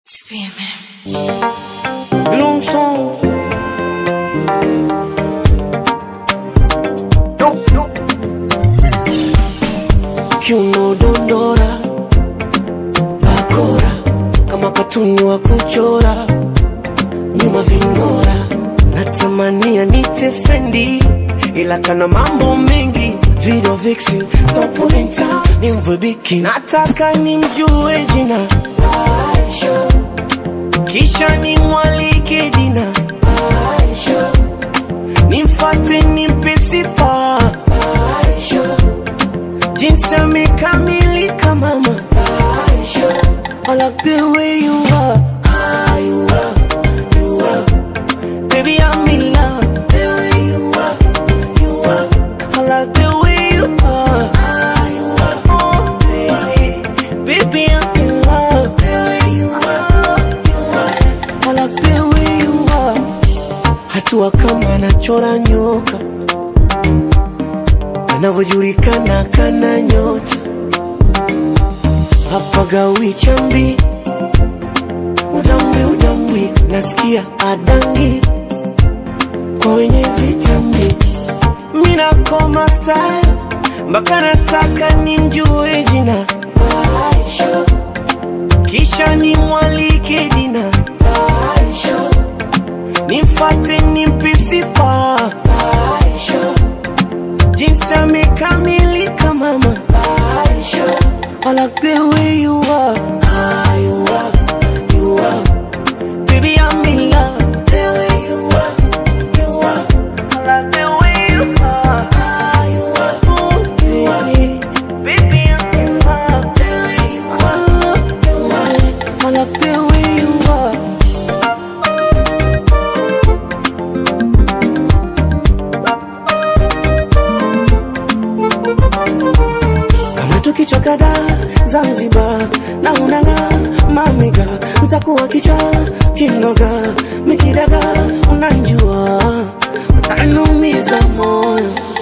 Long song. Kiuno dondora bakora kama katuni wa kuchora nyuma vingora natamania nite friendly ila kana mambo mengi video vixen so polenta ni mvibiki nataka nimjue jina Aisha kisha ni mwalike dina Aisha nimfate nimpe sifa Aisha jinsi amekamilika mama Aisha I like the way you are you are baby I'm in love the way you are I like the way you are oh baby I'm in love the way you are I like the way you are hatua kama anachora nyoka anavyojulikana kana nyota hapa gawi chambi udambi nasikia adangi kwa wenye vitambi mina koma style mpaka nataka nimjue jina Aisha kisha ni mwalike dina Aisha nimfate nimpe sifa Aisha jinsi amekamilika mama Aisha I like the way you are you are baby I'm in love the way you are I like the way you are oh baby I'm in love the way you are I like the way you are kichokada Zanzibar na unanga mamiga mtakuwa kichwa kinoga mikidaga unanjua utanumiza moyo